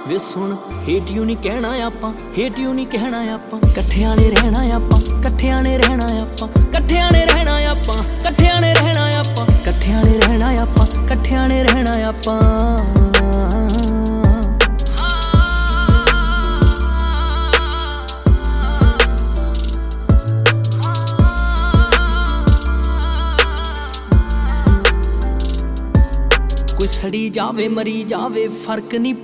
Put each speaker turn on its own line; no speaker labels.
ਵੇ ਸੁਣ ਹੇਟਿਓ ਨਹੀਂ ਕਹਿਣਾ ਆਪਾਂ, ਹੇਟਿਓ ਨਹੀਂ ਕਹਿਣਾ ਆਪਾਂ, ਇਕੱਠਿਆਂ ਨੇ ਰਹਿਣਾ ਆਪਾਂ, ਇਕੱਠਿਆਂ ਨੇ ਰਹਿਣਾ ਆਪਾਂ, ਇਕੱਠਿਆਂ ਨੇ ਰਹਿਣਾ ਆਪਾਂ, ਇਕੱਠਿਆਂ ਨੇ ਰਹਿਣਾ ਆਪਾਂ, ਇਕੱਠਿਆਂ ਨੇ ਰਹਿਣਾ ਆਪਾਂ, ਇਕੱਠਿਆਂ ਨੇ ਰਹਿਣਾ ਆਪਾਂ। ਕੋਈ ਸੜੀ ਜਾਵੇ ਮਰੀ ਜਾਵੇ ਫਰਕ ਨਹੀਂ